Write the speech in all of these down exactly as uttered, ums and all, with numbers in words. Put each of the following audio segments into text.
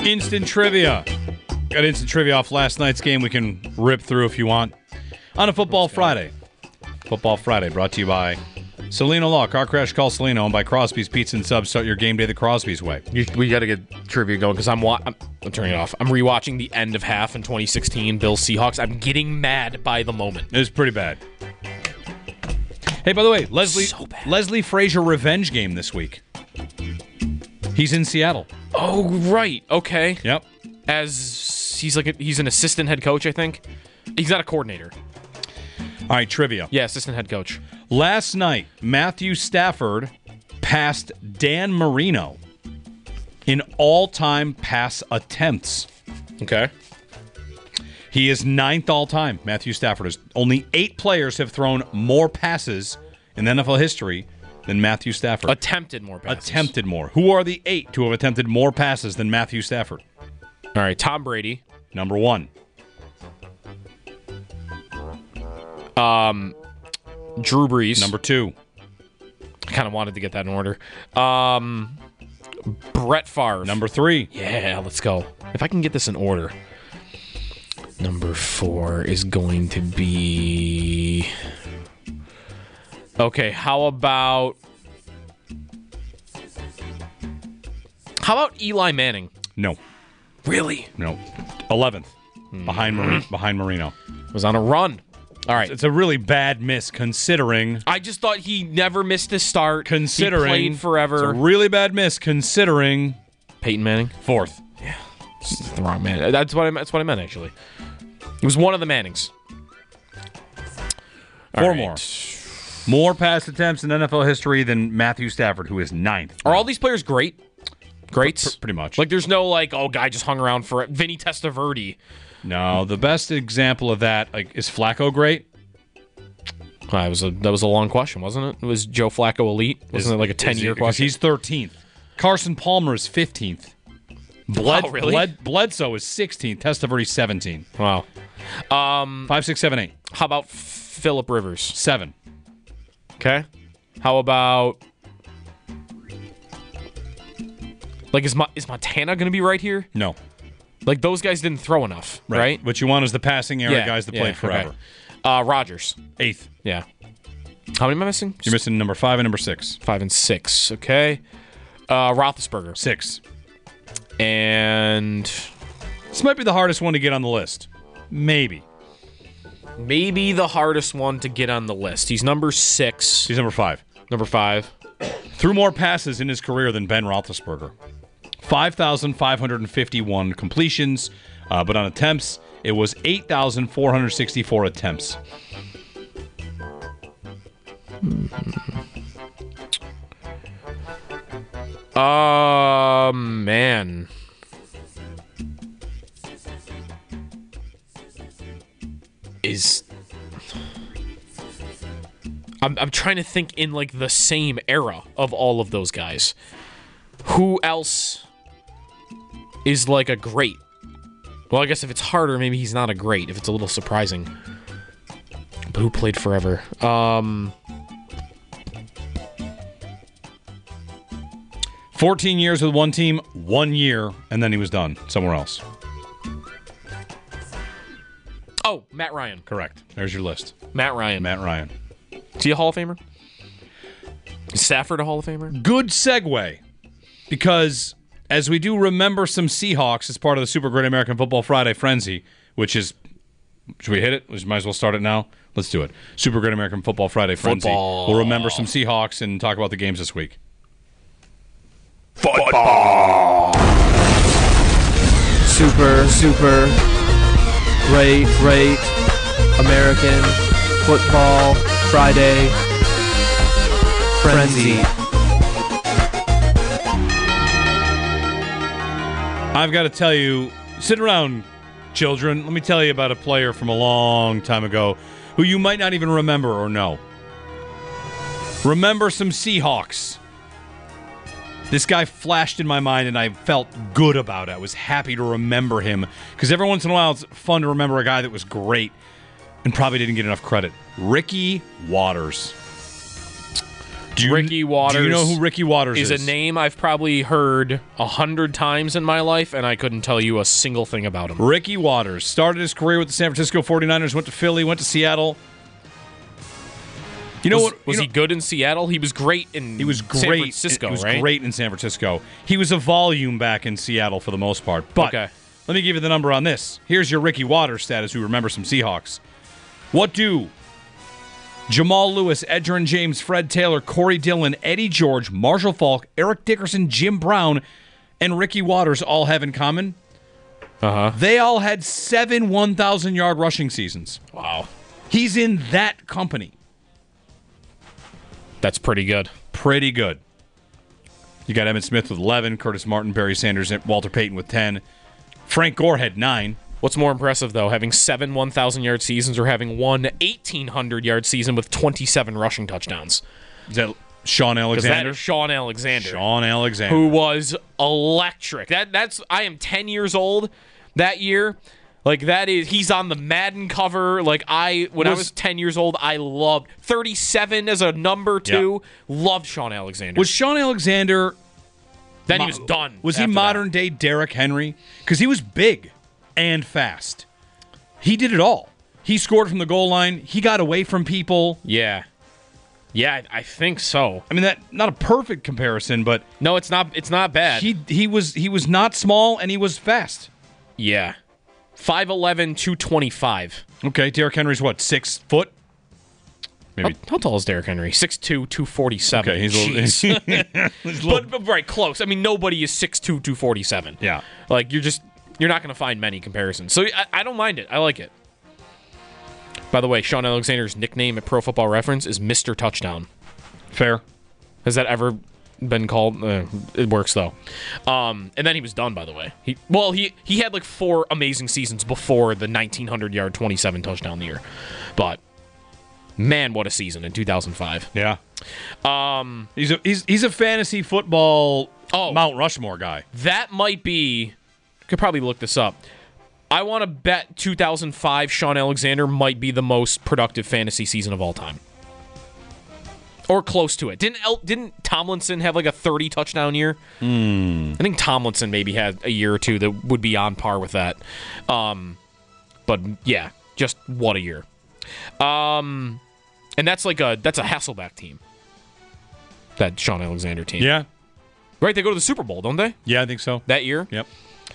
Instant trivia. Got instant trivia off last night's game we can rip through if you want. On a Football Friday. Football Friday brought to you by Salino Law. Car crash, call Salino. And by Crosby's Pizza and Subs. Start your game day the Crosby's way. You, we got to get trivia going because I'm, wa- I'm I'm turning it off. I'm rewatching the end of half in twenty sixteen Bills Seahawks. I'm getting mad by the moment. It was pretty bad. Hey, by the way, Leslie So bad. Leslie Frazier revenge game this week. He's in Seattle. Oh, right. Okay. Yep. As he's like a, he's an assistant head coach, I think. He's not a coordinator. All right, trivia. Yeah, assistant head coach. Last night, Matthew Stafford passed Dan Marino in all-time pass attempts. Okay. He is ninth all-time. Matthew Stafford is. Only eight players have thrown more passes in N F L history than Matthew Stafford. Attempted more passes. Attempted more. Who are the eight to have attempted more passes than Matthew Stafford? All right, Tom Brady. Number one. Um, Drew Brees. Number two. I kind of wanted to get that in order. Um, Brett Favre. Number three. Yeah, let's go. If I can get this in order. Number four is going to be... Okay, how about... How about Eli Manning? No. Really? No. eleventh. Behind, Mar- behind Marino. Was on a run. All right. It's a really bad miss considering... I just thought he never missed a start. Considering... He played forever. It's a really bad miss considering... Peyton Manning? Fourth. It's the wrong man. That's what I, that's what I meant, actually. It was one of the Mannings. Four All more. right. More pass attempts in N F L history than Matthew Stafford, who is ninth. Are all these players great? Greats? P- pretty much. Like, there's no, like, oh, guy just hung around for it. Vinny Testaverde. No, the best example of that, like, is Flacco great? That was a that was a long question, wasn't it? It was Joe Flacco elite? Wasn't Is- it like a is ten-year he- because question? he's thirteenth. Carson Palmer is fifteenth. Bled, Wow, really? Bled, Bledsoe is sixteenth. Testaverde seventeen. Wow. Um, Five, six, seven, eight. how about Phillip Rivers? Seven. Okay. How about... Like, is, Mo- is Montana going to be right here? No. Like, those guys didn't throw enough, right? What you want is the passing era guys that yeah, played forever. okay. Uh, Rodgers. Eighth. Yeah. How many am I missing? You're missing number five and number six. Five and six. Okay. Uh, Roethlisberger. Six. And This might be the hardest one to get on the list. Maybe. maybe the hardest one to get on the list. He's number six. He's number five. Number five. Threw more passes in his career than Ben Roethlisberger. five thousand five hundred fifty-one completions, uh, but on attempts, it was eight thousand four hundred sixty-four attempts. Uh, man. Is... I'm, I'm trying to think in, like, the same era of all of those guys. Who else is, like, a great? Well, I guess if it's harder, maybe he's not a great, if it's a little surprising. But who played forever? Um... fourteen years with one team, one year, and then he was done somewhere else. Oh, Matt Ryan. Correct. There's your list. Matt Ryan. Matt Ryan. Is he a Hall of Famer? Is Stafford a Hall of Famer? Good segue, because as we do remember some Seahawks as part of the Super Great American Football Friday Frenzy, which is, should we hit it? We might as well start it now. Let's do it. Super Great American Football Friday Frenzy. Football. We'll remember some Seahawks and talk about the games this week. Football. Super, super, great, great American Football Friday Frenzy. I've got to tell you, sit around, children. Let me tell you about a player from a long time ago who you might not even remember or know. Remember some Seahawks. This guy flashed in my mind, and I felt good about it. I was happy to remember him, because every once in a while it's fun to remember a guy that was great and probably didn't get enough credit. Ricky Watters. Do you, Ricky Waters. Do you know who Ricky Waters is? Is a name I've probably heard a hundred times in my life, and I couldn't tell you a single thing about him. Ricky Waters started his career with the San Francisco forty-niners, went to Philly, went to Seattle. You know was, what? Was you he know, good in Seattle? He was great in He was great. San Francisco, He was right? great in San Francisco. He was a volume back in Seattle for the most part. But Okay. let me give you the number on this. Here's your Ricky Waters status, who remembers some Seahawks. What do Jamal Lewis, Edgerrin James, Fred Taylor, Corey Dillon, Eddie George, Marshall Faulk, Eric Dickerson, Jim Brown, and Ricky Waters all have in common? Uh-huh. They all had seven one thousand-yard rushing seasons. Wow. He's in that company. That's pretty good. Pretty good. You got Emmitt Smith with eleven, Curtis Martin, Barry Sanders, and Walter Payton with ten. Frank Gore had nine. What's more impressive, though, having seven one thousand-yard seasons or having one eighteen hundred-yard season with twenty-seven rushing touchdowns? Is that Sean Because that Alexander? is Sean Alexander. Sean Alexander. Who was electric. That that's I am ten years old that year. Like that is he's on the Madden cover. Like I when Was- I was ten years old, I loved thirty-seven as a number too. Loved Sean Alexander. Was Sean Alexander... then mo- he was done. Was he after modern day Derrick Henry? Because he was big and fast. He did it all. He scored from the goal line. He got away from people. that. Yeah. Yeah, I I think so. I mean, that not a perfect comparison, but No, it's not it's not bad. he he was he was not small and he was fast. yeah. five eleven, two twenty-five. Okay, Derrick Henry's what, six foot? How, Maybe. how tall is Derrick Henry? six two, two forty-seven. Okay, he's a little, Jeez. he's a little- but, but right, close. I mean, nobody is six two, two forty-seven. yeah. Like, you're just, you're not going to find many comparisons. So I, I don't mind it. I like it. By the way, Sean Alexander's nickname at Pro Football Reference is Mister Touchdown. Fair. Has that ever been called? Uh, it works, though. Um, and then he was done, by the way. He Well, he, he had like four amazing seasons before the nineteen hundred-yard, twenty-seven touchdown year. But, man, what a season in two thousand five. Yeah. Um, he's a he's he's a fantasy football Oh. Mount Rushmore guy. That might be. I could probably look this up. I want to bet two thousand five Sean Alexander might be the most productive fantasy season of all time, or close to it. Didn't El- didn't Tomlinson have like a thirty touchdown year? Hmm. I think Tomlinson maybe had a year or two that would be on par with that. Um, but yeah, just what a year. Um, and that's like a that's a Hasselbeck team. That Sean Alexander team. Yeah. Right, they go to the Super Bowl, don't they? Yeah, I think so. That year? Yep.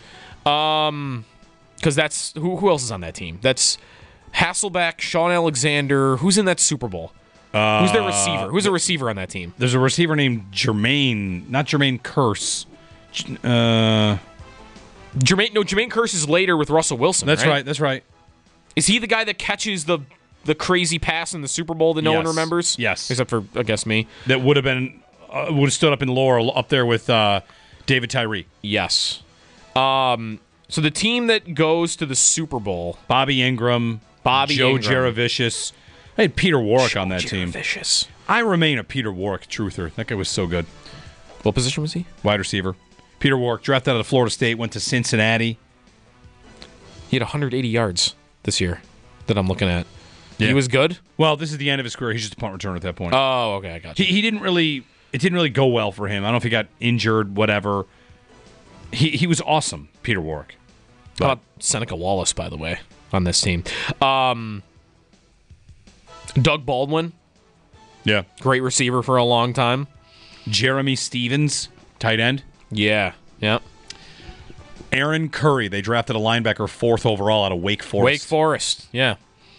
Because that's who who else is on that team? That's Hasselbeck, Sean Alexander. Who's in that Super Bowl? Uh, Who's their receiver? Who's a receiver on that team? There's a receiver named Jermaine, not Jermaine Curse. J- Uh, Jermaine. No, Jermaine Kearse is later with Russell Wilson. that's right. That's right. Is he the guy that catches the the crazy pass in the Super Bowl that no one Yes. remembers? Yes. except for I guess me. That would have been uh, would have stood up in Laurel up there with uh, David Tyree, Yes. Um. So the team that goes to the Super Bowl, Bobby Ingram, Bobby Joe Ingram. Jaravicious. I had Peter Warwick on that team. Vicious. I remain a Peter Warwick truther. That guy was so good. What position was he? Wide receiver. Peter Warwick, drafted out of Florida State, went to Cincinnati. He had one hundred eighty yards this year that I'm looking at. Yeah. He was good. Well, this is the end of his career. He's just a punt returner at that point. Oh, okay, I got you. he, he didn't really. It didn't really go well for him. I don't know if he got injured, whatever. He he was awesome, Peter Warwick. How about Seneca Wallace, by the way, on this team? Um, Doug Baldwin, Yeah. great receiver for a long time. Jeremy Stevens, tight end. Yeah, yeah. Aaron Curry, they drafted a linebacker fourth overall out of Wake Forest. Wake Forest, yeah.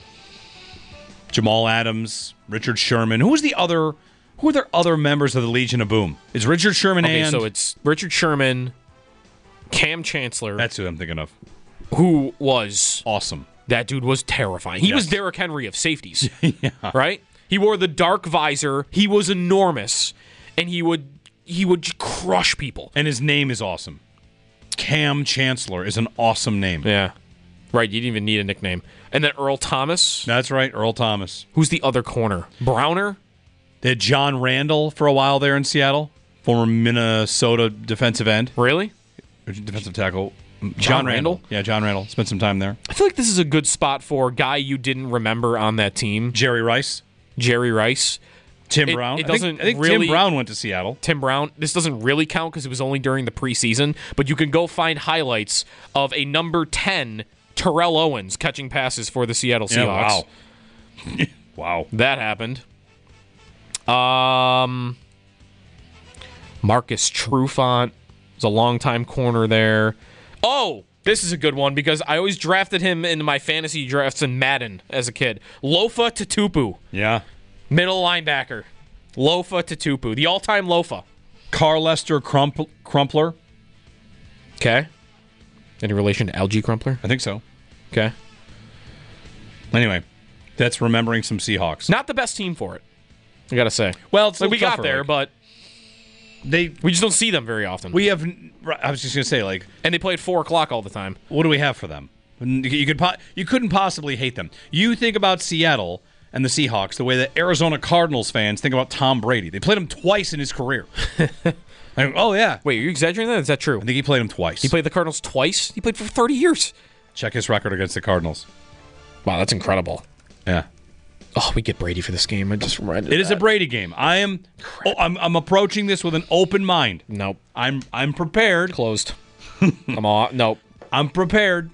Jamal Adams, Richard Sherman. Who was the other? Who are there other members of the Legion of Boom? It's Richard Sherman Okay, and so it's Richard Sherman, Cam Chancellor, that's who I'm thinking of. who was Awesome. that dude was terrifying. He Yes. was Derrick Henry of safeties, right? He wore the dark visor. He was enormous, and he would he would just crush people. And his name is awesome. Cam Chancellor is an awesome name. Yeah, right. You didn't even need a nickname. And then Earl Thomas. That's right, Earl Thomas. Who's the other corner? Browner? They had John Randall for a while there in Seattle, former Minnesota defensive end, Really? or defensive tackle. John Randall? Yeah, John Randall. Spent some time there. I feel like this is a good spot for a guy you didn't remember on that team, Jerry Rice. Jerry Rice. Tim it, Brown. It I think, doesn't I think really, Tim Brown went to Seattle. Tim Brown. This doesn't really count because it was only during the preseason. But you can go find highlights of a number ten Terrell Owens catching passes for the Seattle Seahawks. Yeah, wow. wow. That happened. Um, Marcus Trufant was a longtime corner there. Oh, this is a good one because I always drafted him in my fantasy drafts in Madden as a kid. Lofa Tatupu, Yeah. middle linebacker. Lofa Tatupu, the all-time Lofa. Carl Lester Crump- Crumpler. Okay. Any relation to Algie Crumpler? I think so. Okay. Anyway, that's remembering some Seahawks. Not the best team for it, I gotta say. Well, it's a Like, we little got tougher, there, like, but they. we just don't see them very often. We have. I was just gonna say, like, and they play at four o'clock all the time. what do we have for them? You could. po- You couldn't possibly hate them. You think about Seattle and the Seahawks the way that Arizona Cardinals fans think about Tom Brady. They played him twice in his career. Like, oh yeah. Wait, are you exaggerating that? Is that true? I think he played him twice. He played the Cardinals twice? He played for thirty years. Check his record against the Cardinals. Wow, that's incredible. Yeah. Oh, we get Brady for this game. I just reminded It is a Brady game. I am. Oh, I'm. I'm approaching this with an open mind. Nope. I'm. I'm prepared. Closed. I'm all. Nope. I'm prepared.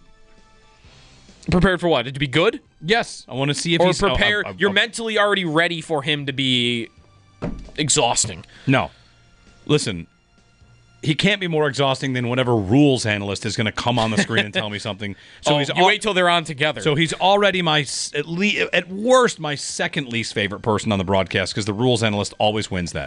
Prepared for what? To be good? Yes. I want to see if Or he's oh, prepared? oh, oh, You're oh. mentally already ready for him to be exhausting. No. Listen. He can't be more exhausting than whatever rules analyst is going to come on the screen and tell me something. So oh, he's you al- wait till they're on together. So he's already my s- at least at worst my second least favorite person on the broadcast because the rules analyst always wins that.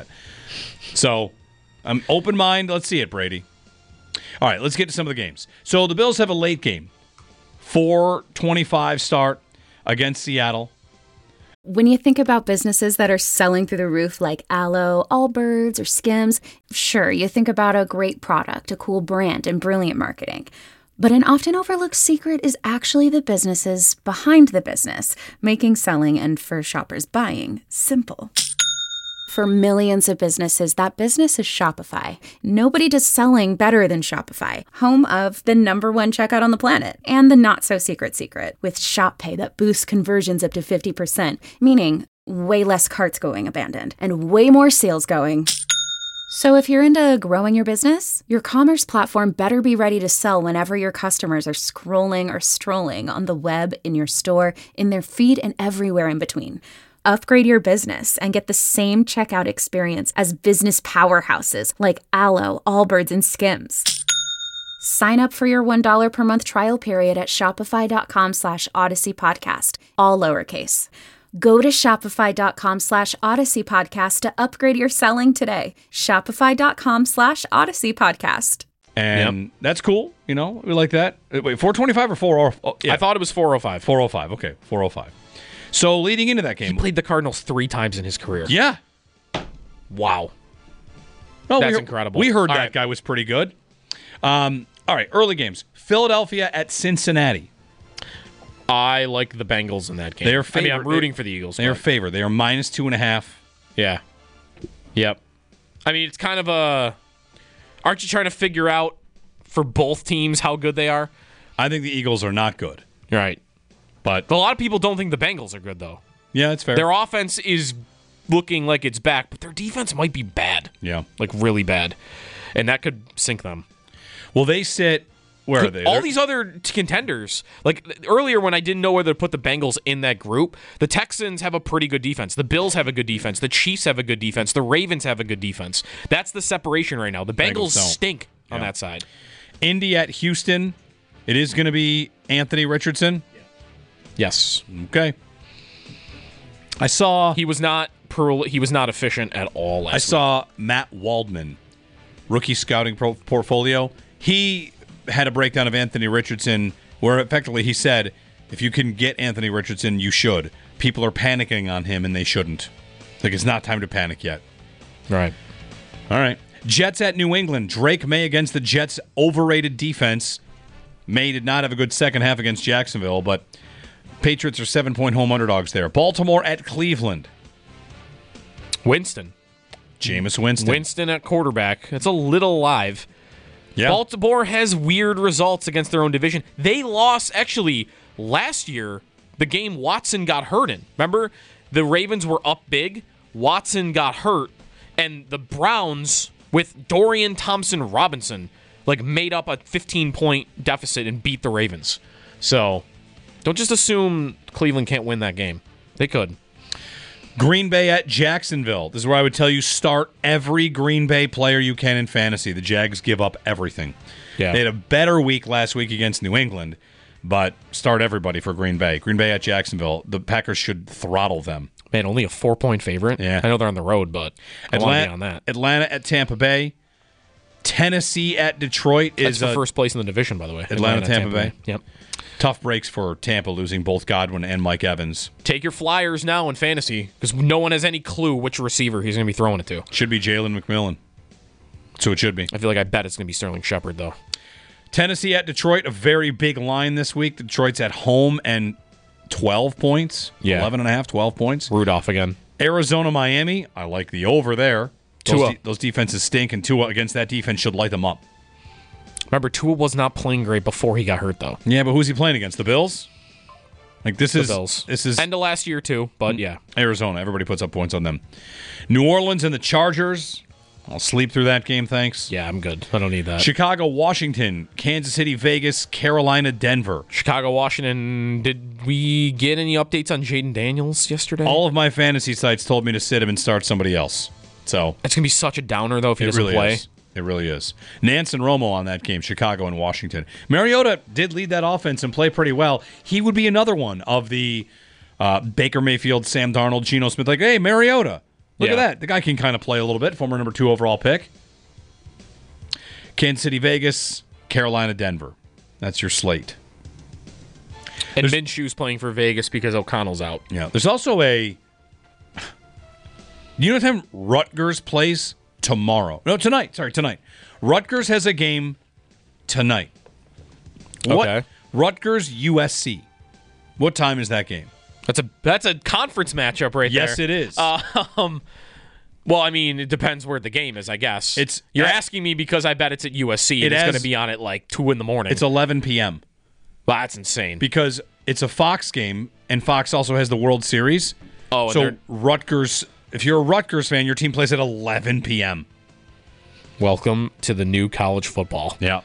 So I'm open mind. Let's see it, Brady. All right, let's get to some of the games. So the Bills have a late game, four twenty-five start against Seattle. When you think about businesses that are selling through the roof like Aloe, Allbirds, or Skims, sure, you think about a great product, a cool brand, and brilliant marketing. But an often overlooked secret is actually the businesses behind the business, making selling and for shoppers buying simple. For millions of businesses, that business is Shopify. Nobody does selling better than Shopify, home of the number one checkout on the planet and the not-so-secret secret with Shop Pay that boosts conversions up to fifty percent, meaning way less carts going abandoned and way more sales going. So if you're into growing your business, your commerce platform better be ready to sell whenever your customers are scrolling or strolling on the web, in your store, in their feed, and everywhere in between. Upgrade your business and get the same checkout experience as business powerhouses like Aloe, Allbirds, and Skims. Sign up for your one dollar per month trial period at shopify.com slash Odyssey Podcast, all lowercase. Go to shopify.com slash Odyssey Podcast to upgrade your selling today. Shopify.com slash Odyssey Podcast. And Yep. that's cool. You know, we like that. Uh, Wait, four twenty-five or four oh? Oh, yeah, I thought it was four oh five. four oh five. Okay, four oh five. So leading into that He game. played the Cardinals three times in his career. Yeah. Wow. Oh, That's we, incredible. We heard All that right. guy was pretty good. Um, all right, early games. Philadelphia at Cincinnati. I like the Bengals in that game. They are I mean, I'm favored- rooting for the Eagles. They are but- favored. They are minus two and a half. Yeah. Yep. I mean, it's kind of a. Aren't you trying to figure out for both teams how good they are? I think the Eagles are not good. Right. But A lot of people don't think the Bengals are good, though. yeah, it's fair. Their offense is looking like it's back, but their defense might be bad. yeah. Like, really bad. And that could sink them. Well, they sit. Where are they? All They're- these other t- contenders, like earlier when I didn't know whether to put the Bengals in that group, the Texans have a pretty good defense. The Bills have a good defense. The Chiefs have a good defense. The Ravens have a good defense. That's the separation right now. The Bengals, Bengals don't. stink on Yeah. that side. Indy at Houston. It is going to be Anthony Richardson. Yes. Okay. I saw. He was not per- he was not efficient at all last I saw Matt Waldman, rookie scouting pro- portfolio. He had a breakdown of Anthony Richardson where effectively he said, if you can get Anthony Richardson, you should. People are panicking on him and they shouldn't. Like, it's not time to panic yet. week. Right. All right. Jets at New England. Drake May against the Jets' overrated defense. May did not have a good second half against Jacksonville, but Patriots are seven-point home underdogs there. Baltimore at Cleveland. Winston. Jameis Winston. Winston at quarterback. It's a little live. Yeah. Baltimore has weird results against their own division. They lost, actually, last year, the game Watson got hurt in. Remember? The Ravens were up big. Watson got hurt, and the Browns, with Dorian Thompson-Robinson, like made up a fifteen-point deficit and beat the Ravens. So don't just assume Cleveland can't win that game. They could. Green Bay at Jacksonville. This is where I would tell you start every Green Bay player you can in fantasy. The Jags give up everything. Yeah. They had a better week last week against New England, but start everybody for Green Bay. Green Bay at Jacksonville. The Packers should throttle them. Man, only a four-point favorite? Yeah. I know they're on the road, but I want to be on that. Atlanta at Tampa Bay. Tennessee at Detroit That's is for a first place in the division, by the way. Atlanta, Tampa Bay. Yep. Tough breaks for Tampa, losing both Godwin and Mike Evans. Take your Flyers now in fantasy because no one has any clue which receiver he's going to be throwing it to. Should be Jalen McMillan. So it should be. I feel like I bet it's going to be Sterling Shepard, though. Tennessee at Detroit, a very big line this week. Detroit's at home and twelve points. Yeah. eleven and a half, twelve points. Rudolph again. Arizona, Miami. I like the over there. Those, Tua. de- those defenses stink, and Tua against that defense should light them up. Remember, Tua was not playing great before he got hurt, though. Yeah, but who's he playing against? The Bills? Like this The is Bills. This is End of last year, too, but yeah. Arizona. Everybody puts up points on them. New Orleans and the Chargers. I'll sleep through that game, thanks. Yeah, I'm good. I don't need that. Chicago, Washington, Kansas City, Vegas, Carolina, Denver. Chicago, Washington. Did we get any updates on Jaden Daniels yesterday? All of my fantasy sites told me to sit him and start somebody else. So It's going to be such a downer, though, if he it doesn't really play. is. It really is. Nance and Romo on that game, Chicago and Washington. Mariota did lead that offense and play pretty well. He would be another one of the uh, Baker Mayfield, Sam Darnold, Geno Smith. Like, hey, Mariota. Look Yeah. at that. The guy can kind of play a little bit. Former number two overall pick. Kansas City, Vegas, Carolina, Denver. That's your slate. And Minshew's playing for Vegas because O'Connell's out. Yeah. There's also a. You know what time Rutgers plays tomorrow? No, tonight. Sorry, tonight. Rutgers has a game tonight. What? Okay. Rutgers U S C. What time is that game? That's a that's a conference matchup right there. Yes, it is. Um, well, I mean, it depends where the game is, I guess. It's- You're at- asking me because I bet it's at U S C. It and it's has- going to be on at like two in the morning. It's eleven p.m. Wow, that's insane. because it's a Fox game, and Fox also has the World Series. Oh, and so they're- Rutgers. If you're a Rutgers fan, your team plays at eleven p.m. Welcome to the new college football. Yeah.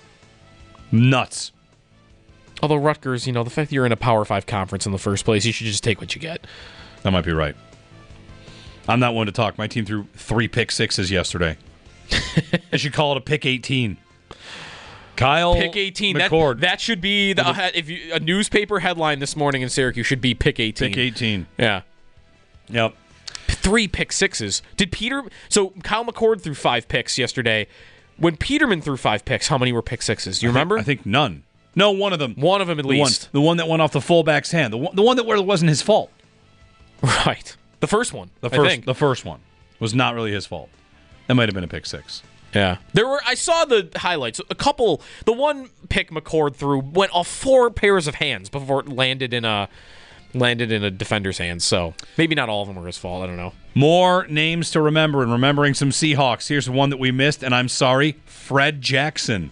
Nuts. Although Rutgers, you know, the fact that you're in a Power Five conference in the first place, you should just take what you get. That might be right. I'm not one to talk. My team threw three pick sixes yesterday. I should call it a pick eighteen. Kyle Pick eighteen. That, McCord. that should be the uh, if you, a newspaper headline this morning in Syracuse should be pick eighteen. pick eighteen. Yeah. Yep. Three pick sixes. Did Peter? So Kyle McCord threw five picks yesterday. When Peterman threw five picks, how many were pick sixes? Do you remember? I think none. No, one of them. One of them at the one, least. the one that went off the fullback's hand. The one, the one that where it wasn't his fault. Right. The first one. The I first, think. the first one was not really his fault. That might have been a pick six. Yeah. There were. I saw the highlights. A couple. The one pick McCord threw went off four pairs of hands before it landed in a landed in a defender's hands. So maybe not all of them were his fault. I don't know. More names to remember and remembering some Seahawks. Here's one that we missed, and I'm sorry, Fred Jackson.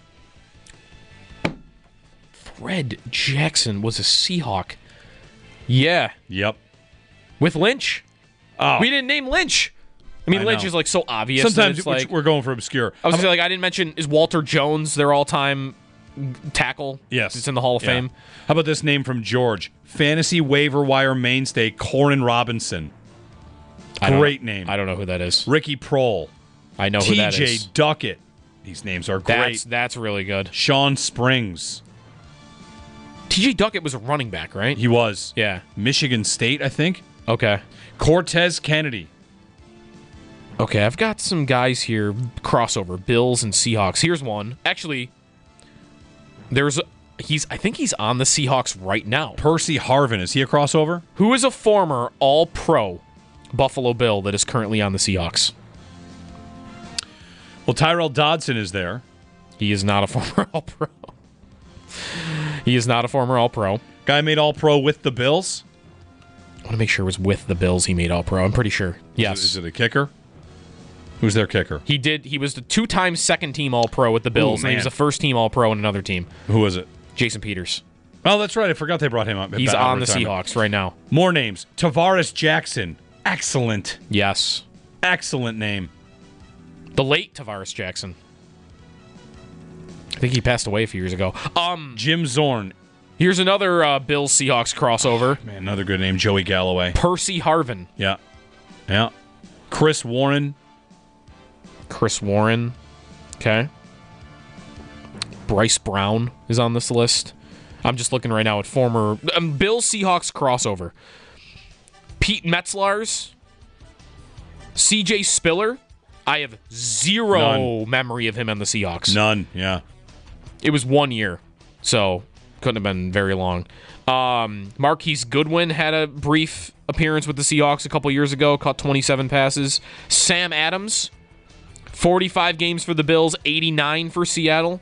Fred Jackson was a Seahawk. Yeah. Yep. With Lynch. Oh, We didn't name Lynch. I mean, I Lynch know. is like so obvious. that sometimes it's we're- like we're going for obscure. I was How gonna say, like I didn't mention is Walter Jones their all-time tackle. Yes. It's in the Hall of Yeah. Fame. How about this name from George? Fantasy waiver wire mainstay, Corin Robinson. I don't- Great name. I don't know who that is. Ricky Prohl. I know who that T J is. Duckett. These names are great. That's that's really good. Sean Springs. T J Duckett was a running back, right? He was. Yeah. Michigan State, I think. Okay. Cortez Kennedy. Okay, I've got some guys here crossover Bills and Seahawks. Here's one. Actually, there's he's I think he's on the Seahawks right now. Percy Harvin. Is he a crossover? Who is a former All-Pro Buffalo Bill that is currently on the Seahawks? Well, Tyrell Dodson is there. He is not a former All-Pro. He is not a former All-Pro. Guy made all pro with the Bills. I want to make sure it was with the Bills he made All-Pro. I'm pretty sure. Yes. Is it a kicker? Who's their kicker? He did. He was the two-time second-team All-Pro with the Bills, and he man. was a first-team All-Pro in another team. Who was it? Jason Peters. Oh, that's right. I forgot they brought him up. He's Back on the retirement. Seahawks right now. More names. Tavares Jackson. Excellent. Yes. Excellent name. The late Tavares Jackson. I think he passed away a few years ago. Um, Jim Zorn. Here's another uh, Bills Seahawks crossover. Man, another good name. Joey Galloway. Percy Harvin. Yeah. Yeah. Chris Warren. Chris Warren. Okay. Bryce Brown is on this list. I'm just looking right now at former um, Bills Seahawks crossover. Pete Metzlars. C J Spiller. I have zero None. memory of him on the Seahawks. None. Yeah. It was one year, so couldn't have been very long. Um, Marquise Goodwin had a brief appearance with the Seahawks a couple years ago, caught twenty-seven passes. Sam Adams, forty-five games for the Bills, eighty-nine for Seattle.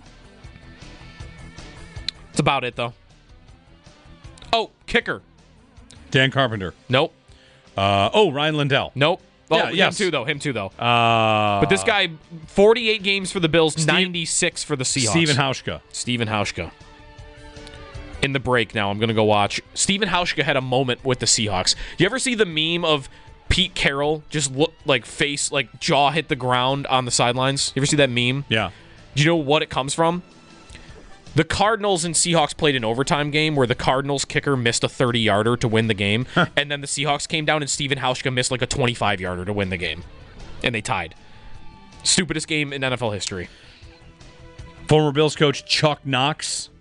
That's about it, though. Oh, kicker. Dan Carpenter. Nope. Uh, oh, Ryan Lindell. Nope. Oh, Yeah, him yes. too, though. Him too, though. Uh, But this guy, forty-eight games for the Bills, Steve- ninety-six for the Seahawks. Steven Hauschka. Steven Hauschka. In the break now, I'm going to go watch. Steven Hauschka had a moment with the Seahawks. You ever see the meme of Pete Carroll just look like face, like jaw hit the ground on the sidelines? You ever see that meme? Yeah. Do you know what it comes from? The Cardinals and Seahawks played an overtime game where the Cardinals kicker missed a thirty-yarder to win the game, and then the Seahawks came down and Steven Hauschka missed like a twenty-five-yarder to win the game, and they tied. Stupidest game in N F L history. Former Bills coach Chuck Knox.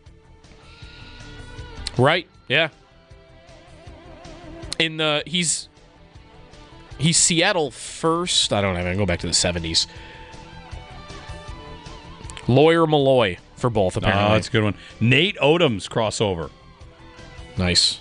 Right? Yeah. In the he's he's Seattle first. I don't know. I'm gonna go back to the seventies. Lawyer Malloy for both, apparently. Oh, that's a good one. Nate Odom's crossover. Nice.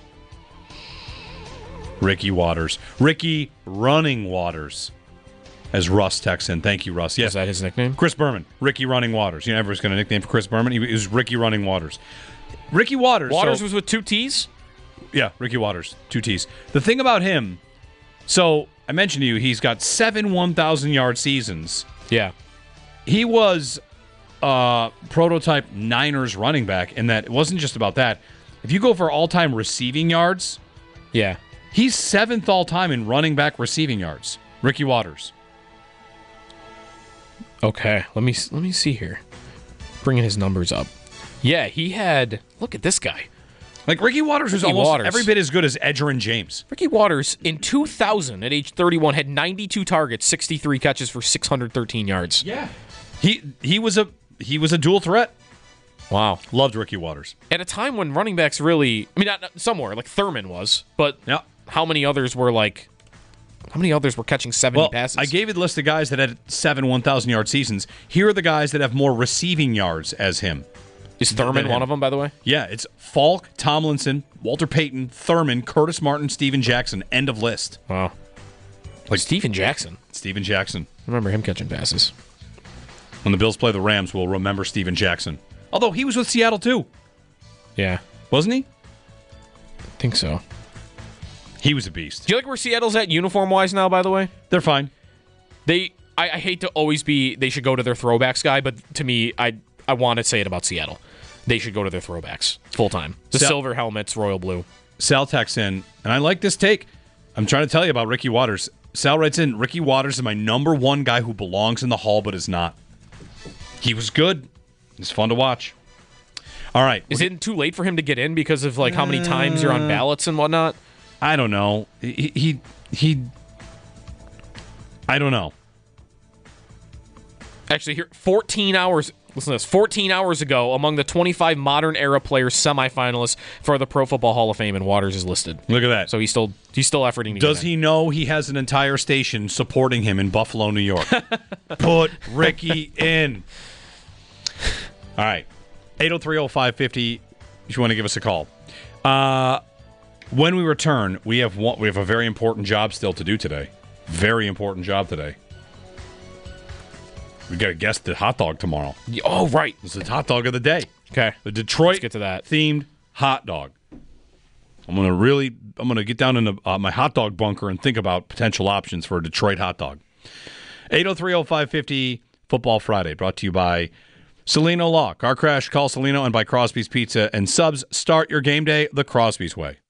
Ricky Waters. Ricky Running Waters. As Russ texts in. Thank you, Russ. Yes. Is that his nickname? Chris Berman. Ricky Running Waters. You know, everyone's got a nickname for Chris Berman. He was Ricky Running Waters. Ricky Waters. Waters so, was with two T's? Yeah, Ricky Waters. Two T's. The thing about him, so I mentioned to you, he's got seven one thousand yard seasons. Yeah. He was uh, prototype Niners running back in that it wasn't just about that. If you go for all-time receiving yards, Yeah. he's seventh all-time in running back receiving yards. Ricky Waters. Okay. Let me let me see here. Bringing his numbers up. Yeah, he had. Look at this guy. Like, Ricky Waters was Ricky almost Waters. every bit as good as Edgerrin James. Ricky Waters in two thousand at age thirty-one had ninety-two targets, sixty-three catches for six hundred thirteen yards. Yeah. He he was a he was a dual threat. Wow. Loved Ricky Waters. At a time when running backs really, I mean, not, not somewhere like Thurman was, but Yeah. how many others were like, how many others were catching seventy Well, passes? I gave you the list of guys that had seven one thousand yard seasons. Here are the guys that have more receiving yards as him. Is Thurman than one him. of them, by the way? Yeah, it's Falk, Tomlinson, Walter Payton, Thurman, Curtis Martin, Steven Jackson. End of list. Wow. Like Steven Jackson. Steven Jackson. I remember him catching passes. When the Bills play the Rams, we'll remember Steven Jackson. Although he was with Seattle too, Yeah, wasn't he? I think so. He was a beast. Do you like where Seattle's at uniform-wise now, by the way? They're fine. They, I, I hate to always be, they should go to their throwbacks guy, but to me, I I want to say it about Seattle. They should go to their throwbacks full-time. The Sal- silver helmets, royal blue. Sal texts in, and I like this take. I'm trying to tell you about Ricky Waters. Sal writes in, Ricky Waters is my number one guy who belongs in the Hall but is not. He was good. It's fun to watch. All right. Is it too late for him to get in because of like how many times you're on ballots and whatnot? I don't know. He, he, he I don't know. Actually, here, fourteen hours. Listen to this. fourteen hours ago, among the twenty-five modern era players semifinalists for the Pro Football Hall of Fame, and Waters is listed. Look at that. So he's still he's still efforting to Does get in. he know he has an entire station supporting him in Buffalo, New York? Put Ricky in. All right. eight oh three oh five fifty if you want to give us a call. Uh, when we return, we have one, we have a very important job still to do today. Very important job today. We got to guess the hot dog tomorrow. Oh, right. It's the hot dog of the day. Okay. The Detroit Let's get to that. themed hot dog. I'm gonna really, I'm gonna get down in the, uh, my hot dog bunker and think about potential options for a Detroit hot dog. eight oh three oh five fifty Football Friday, brought to you by Salino Law, Car Crash, call Salino, and by Crosby's Pizza and Subs. Start your game day the Crosby's way.